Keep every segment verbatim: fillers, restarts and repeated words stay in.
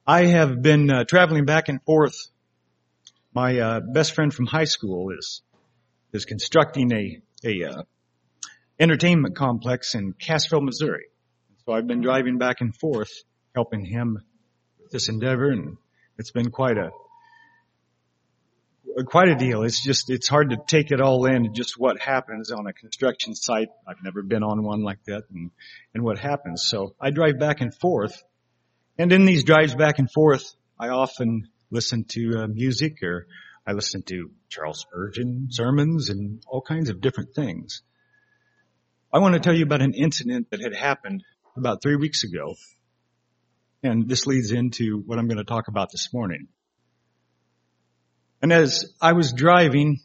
I have been uh, traveling back and forth. My uh, best friend from high school is is constructing a a uh, entertainment complex in Cassville, Missouri. So I've been driving back and forth, helping him with this endeavor, and it's been quite a quite a deal. It's just it's hard to take it all in, just what happens on a construction site. I've never been on one like that, and and what happens. So I drive back and forth. And in these drives back and forth, I often listen to uh, music, or I listen to Charles Spurgeon sermons and all kinds of different things. I want to tell you about an incident that had happened about three weeks ago. And this leads into what I'm going to talk about this morning. And as I was driving,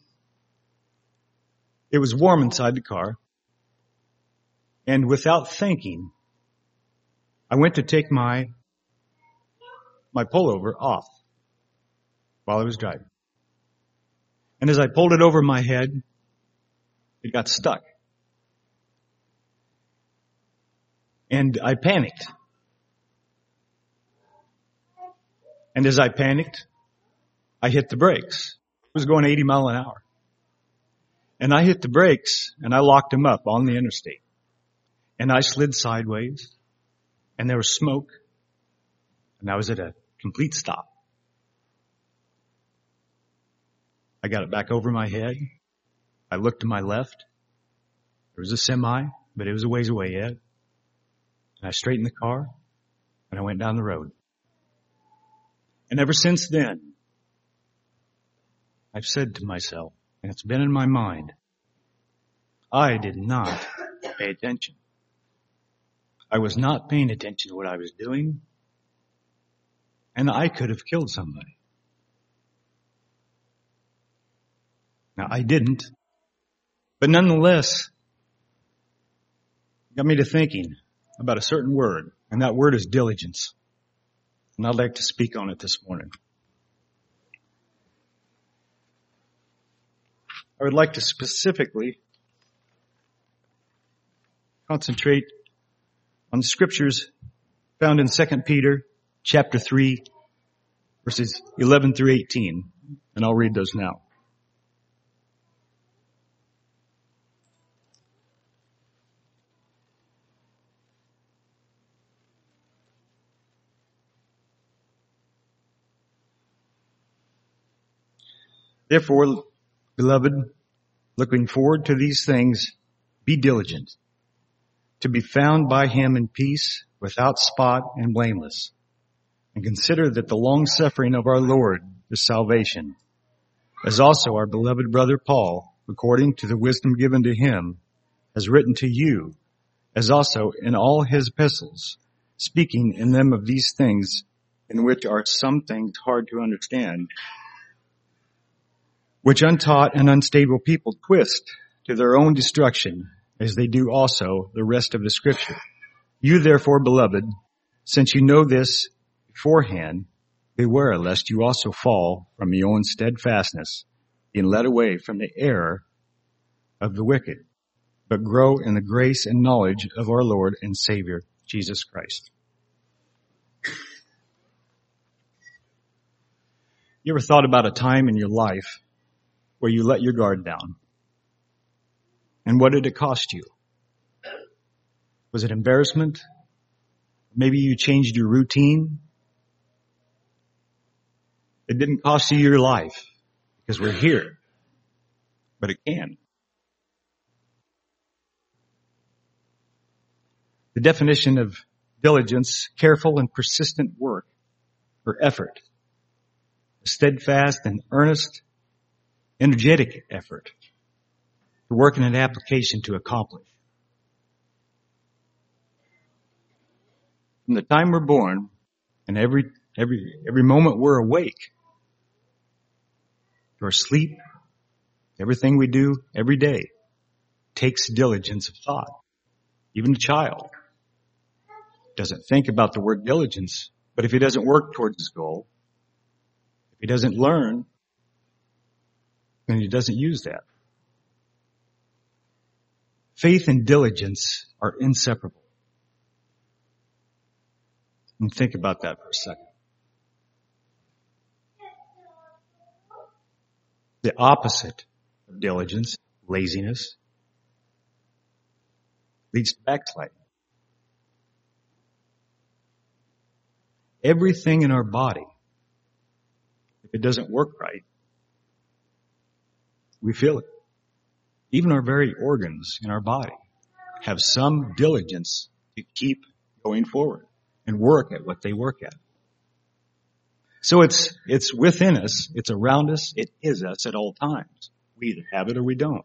it was warm inside the car. And without thinking, I went to take my my pullover off while I was driving. And as I pulled it over my head, it got stuck. And I panicked. And as I panicked, I hit the brakes. It was going eighty miles an hour. And I hit the brakes and I locked them up on the interstate. And I slid sideways and there was smoke. And I was at a complete stop. I got it back over my head. I looked to my left. There was a semi, but it was a ways away yet. And I straightened the car and I went down the road. And ever since then, I've said to myself, and it's been in my mind, I did not pay attention. I was not paying attention to what I was doing. And I could have killed somebody. Now, I didn't. But nonetheless, it got me to thinking about a certain word. And that word is diligence. And I'd like to speak on it this morning. I would like to specifically concentrate on the scriptures found in Second Peter chapter three, verses eleven through eighteen. And I'll read those now. Therefore, beloved, looking forward to these things, be diligent to be found by him in peace, without spot and blameless. And consider that the long-suffering of our Lord is salvation, as also our beloved brother Paul, according to the wisdom given to him, has written to you, as also in all his epistles, speaking in them of these things, in which are some things hard to understand, which untaught and unstable people twist to their own destruction, as they do also the rest of the Scripture. You therefore, beloved, since you know this beforehand, beware lest you also fall from your own steadfastness, being led away from the error of the wicked, but grow in the grace and knowledge of our Lord and Savior, Jesus Christ. You ever thought about a time in your life where you let your guard down? And what did it cost you? Was it embarrassment? Maybe you changed your routine. It didn't cost you your life because we're here, but it can. The definition of diligence, careful and persistent work or effort, steadfast and earnest, energetic effort to work in an application to accomplish. From the time we're born and every every every moment we're awake, to our sleep, everything we do every day takes diligence of thought. Even a child doesn't think about the word diligence, but if he doesn't work towards his goal, if he doesn't learn, then he doesn't use that. Faith and diligence are inseparable. And think about that for a second. The opposite of diligence, laziness, leads to backsliding. Everything in our body, if it doesn't work right, we feel it. Even our very organs in our body have some diligence to keep going forward and work at what they work at. So it's, it's within us, it's around us, it is us at all times. We either have it or we don't.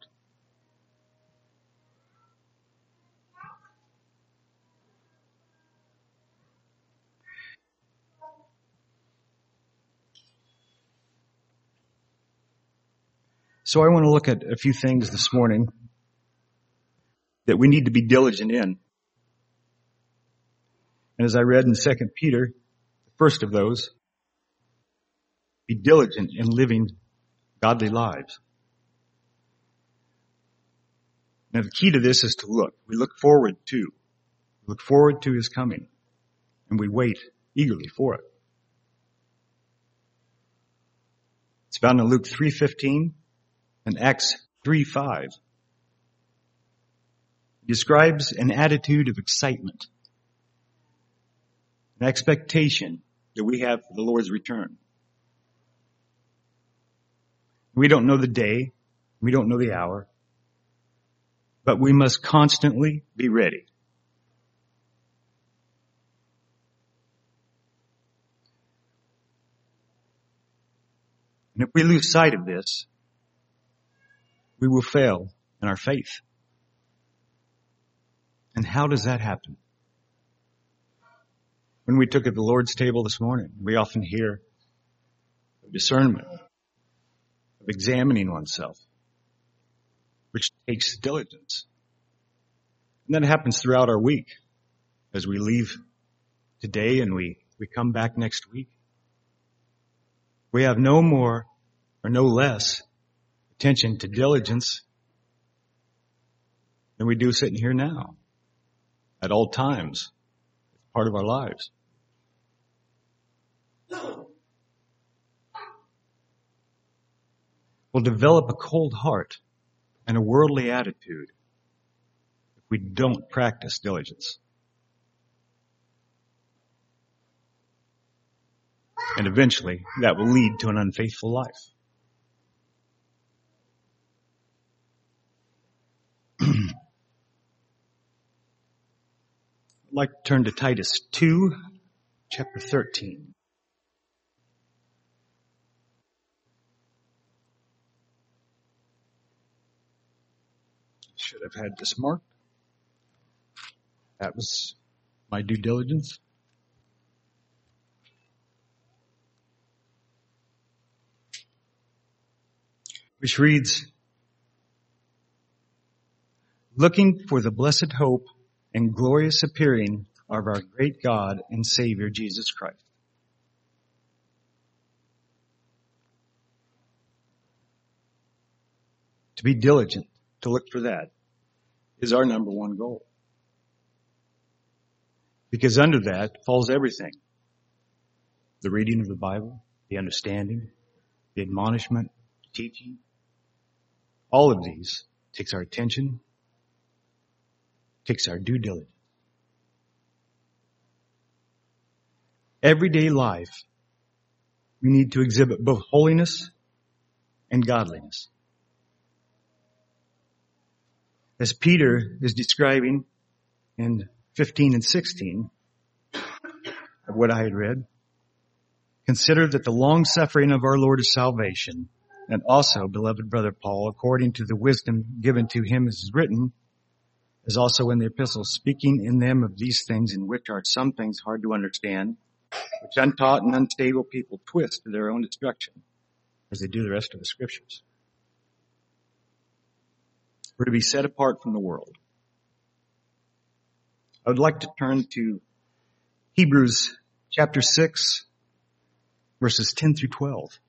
So I want to look at a few things this morning that we need to be diligent in. And as I read in Second Peter, the first of those, be diligent in living godly lives. Now the key to this is to look. We look forward to. We look forward to His coming. And we wait eagerly for it. It's found in Luke three fifteen and Acts three five. It describes an attitude of excitement, an expectation that we have for the Lord's return. We don't know the day, we don't know the hour, but we must constantly be ready. And if we lose sight of this, we will fail in our faith. And how does that happen? When we took at the Lord's table this morning, we often hear of discernment, of examining oneself, which takes diligence. And that happens throughout our week as we leave today and we, we come back next week. We have no more or no less attention to diligence than we do sitting here now. At all times, it's part of our lives. We'll develop a cold heart and a worldly attitude if we don't practice diligence. And eventually, that will lead to an unfaithful life. I'd like to turn to Titus two, chapter thirteen. Should have had this marked. That was my due diligence. Which reads, looking for the blessed hope and glorious appearing of our great God and Savior Jesus Christ. To be diligent, to look for that, is our number one goal. Because under that falls everything. The reading of the Bible, the understanding, the admonishment, teaching. All of these takes our attention, takes our due diligence. Everyday life, we need to exhibit both holiness and godliness. As Peter is describing in fifteen and sixteen of what I had read, consider that the long suffering of our Lord is salvation, and also, beloved brother Paul, according to the wisdom given to him as is written, as also in the epistles, speaking in them of these things in which are some things hard to understand, which untaught and unstable people twist to their own destruction, as they do the rest of the scriptures. We're to be set apart from the world. I would like to turn to Hebrews chapter six, verses ten through twelve.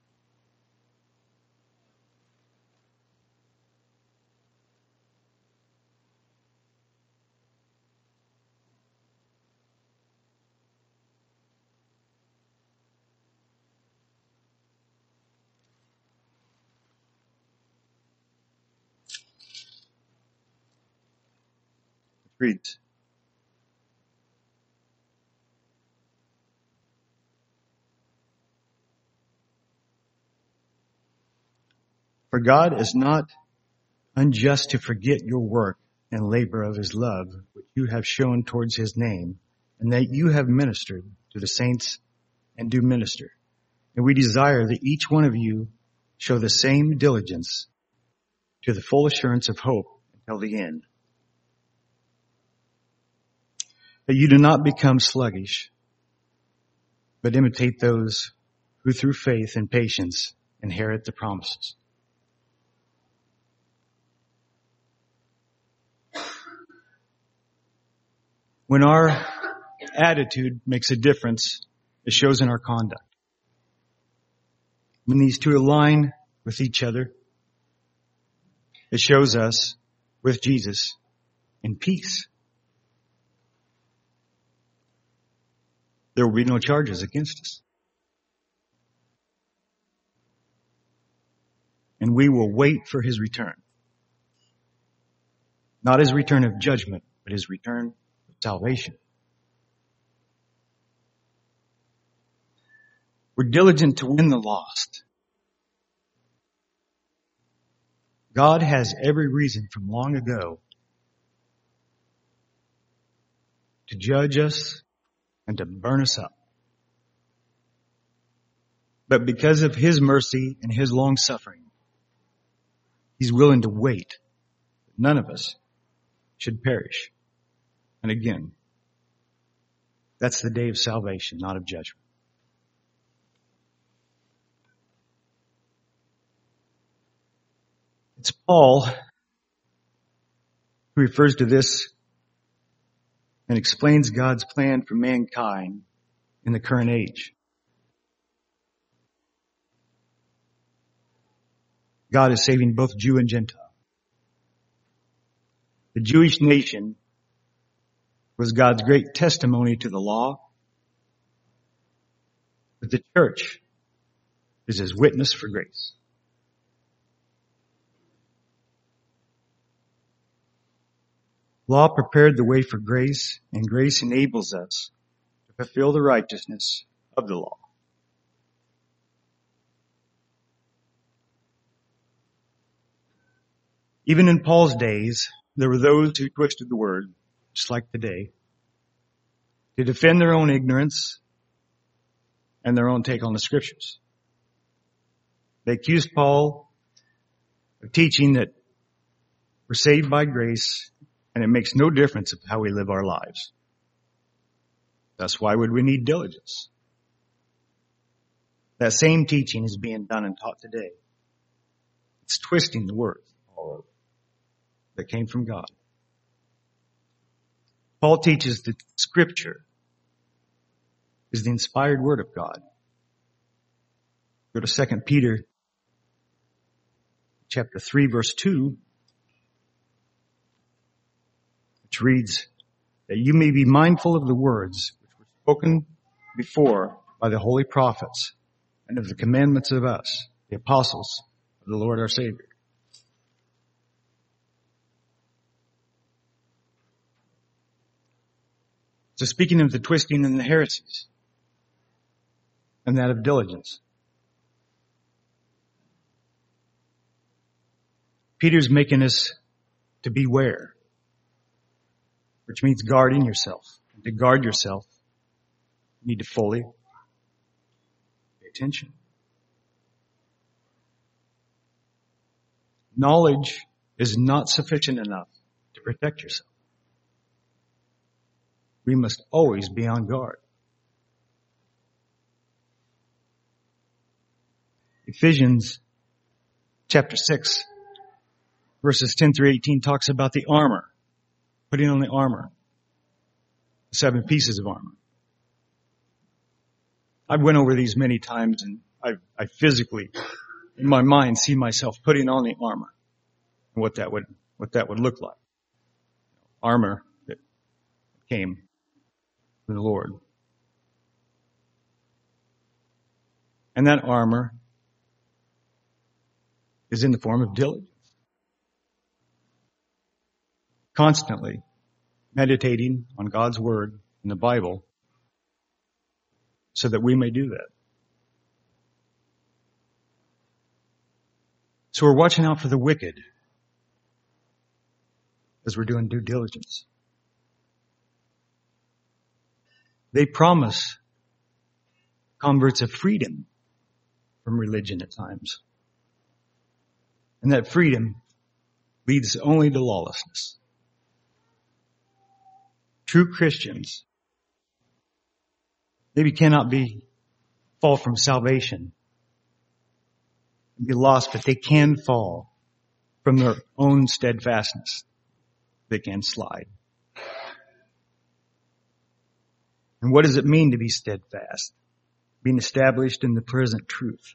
reads, "For God is not unjust to forget your work and labor of his love, which you have shown towards his name, and that you have ministered to the saints and do minister. And we desire that each one of you show the same diligence to the full assurance of hope until the end, that you do not become sluggish, but imitate those who through faith and patience inherit the promises." When our attitude makes a difference, it shows in our conduct. When these two align with each other, it shows us with Jesus in peace. There will be no charges against us. And we will wait for his return. Not his return of judgment, but his return of salvation. We're diligent to win the lost. God has every reason from long ago to judge us and to burn us up. But because of his mercy and his long suffering, he's willing to wait. None of us should perish. And again, that's the day of salvation, not of judgment. It's Paul who refers to this and explains God's plan for mankind in the current age. God is saving both Jew and Gentile. The Jewish nation was God's great testimony to the law, but the church is his witness for grace. Law prepared the way for grace, and grace enables us to fulfill the righteousness of the law. Even in Paul's days, there were those who twisted the word, just like today, to defend their own ignorance and their own take on the scriptures. They accused Paul of teaching that we're saved by grace and it makes no difference of how we live our lives. Thus, why would we need diligence? That same teaching is being done and taught today. It's twisting the word all over that came from God. Paul teaches that Scripture is the inspired word of God. Go to Second Peter chapter three, verse two, which reads, that you may be mindful of the words which were spoken before by the holy prophets and of the commandments of us, the apostles of the Lord our Savior. So speaking of the twisting and the heresies, and that of diligence, Peter's making us to beware, which means guarding yourself. And to guard yourself, you need to fully pay attention. Knowledge is not sufficient enough to protect yourself. We must always be on guard. Ephesians chapter six, verses ten through eighteen talks about the armor, putting on the armor, seven pieces of armor. I've went over these many times, and I, I physically, in my mind, see myself putting on the armor and what that would what that would look like. Armor that came from the Lord. And that armor is in the form of diligence. Constantly meditating on God's Word in the Bible so that we may do that. So we're watching out for the wicked as we're doing due diligence. They promise converts of freedom from religion at times. And that freedom leads only to lawlessness. True Christians maybe cannot be fall from salvation and be lost, but they can fall from their own steadfastness. They can slide. And what does it mean to be steadfast? Being established in the present truth.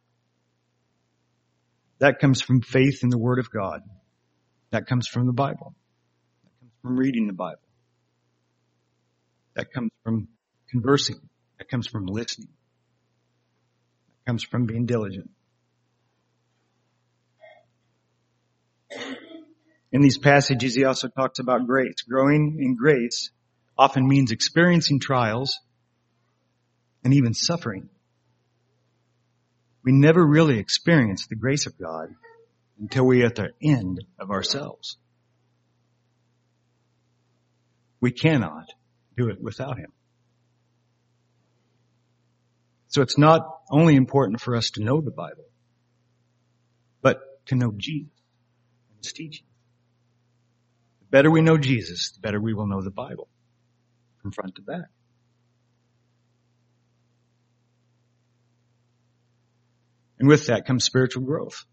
That comes from faith in the Word of God. That comes from the Bible. That comes from reading the Bible. That comes from conversing. That comes from listening. That comes from being diligent. In these passages, he also talks about grace. Growing in grace often means experiencing trials and even suffering. We never really experience the grace of God until we are at the end of ourselves. We cannot do it without Him. So it's not only important for us to know the Bible, but to know Jesus and His teaching. The better we know Jesus, the better we will know the Bible from front to back. And with that comes spiritual growth.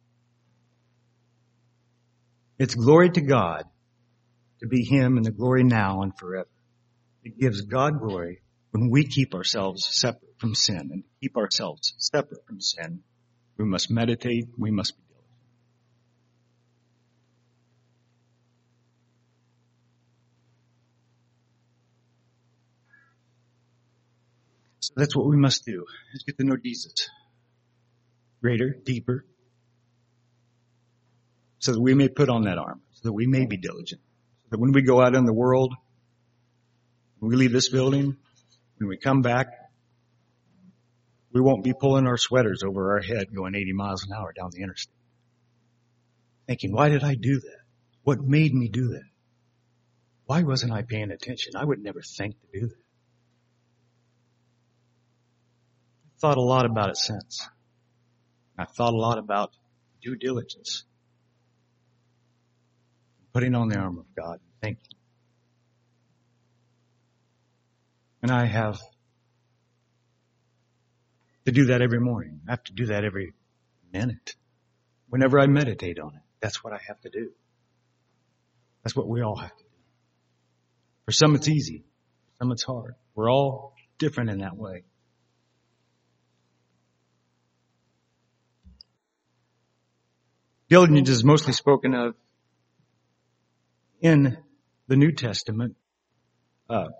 It's glory to God to be Him and the glory now and forever. It gives God glory when we keep ourselves separate from sin. And to keep ourselves separate from sin, we must meditate, we must be diligent. So that's what we must do, is get to know Jesus. Greater, deeper, so that we may put on that armor, so that we may be diligent, so that when we go out in the world, when we leave this building, when we come back, we won't be pulling our sweaters over our head going eighty miles an hour down the interstate. Thinking, why did I do that? What made me do that? Why wasn't I paying attention? I would never think to do that. I've thought a lot about it since. I've thought a lot about due diligence. Putting on the armor of God. Thank you. And I have to do that every morning. I have to do that every minute. Whenever I meditate on it, that's what I have to do. That's what we all have to do. For some it's easy. For some it's hard. We're all different in that way. Diligence is mostly spoken of in the New Testament. Uh,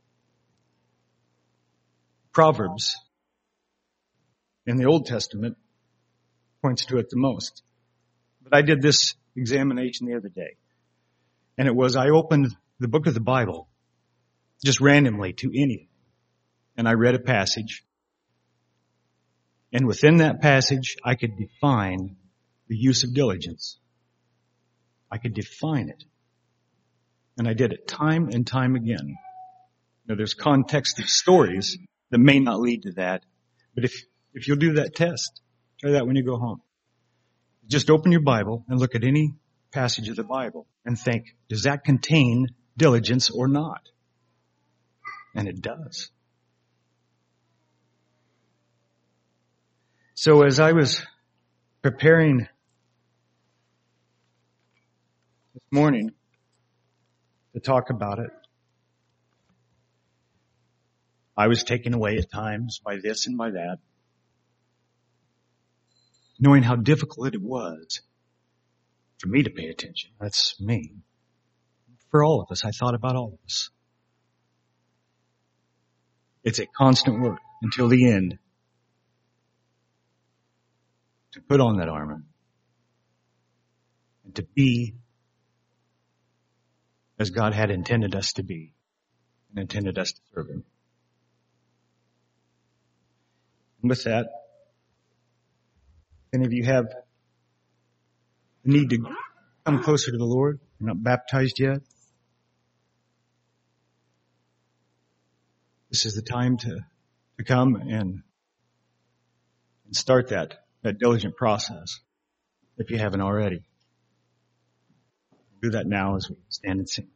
Proverbs in the Old Testament points to it the most. But I did this examination the other day. And it was, I opened the book of the Bible just randomly to anything. And I read a passage. And within that passage, I could define the use of diligence. I could define it. And I did it time and time again. Now there's context of stories that may not lead to that. But if, if you'll do that test, try that when you go home. Just open your Bible and look at any passage of the Bible and think, does that contain diligence or not? And it does. So as I was preparing this morning to talk about it, I was taken away at times by this and by that, knowing how difficult it was for me to pay attention. That's me. For all of us, I thought about all of us. It's a constant work until the end to put on that armor and to be as God had intended us to be and intended us to serve Him. And with that, if any of you have a need to come closer to the Lord, you're not baptized yet, this is the time to, to come and, and start that, that diligent process if you haven't already. Do that now as we stand and sing.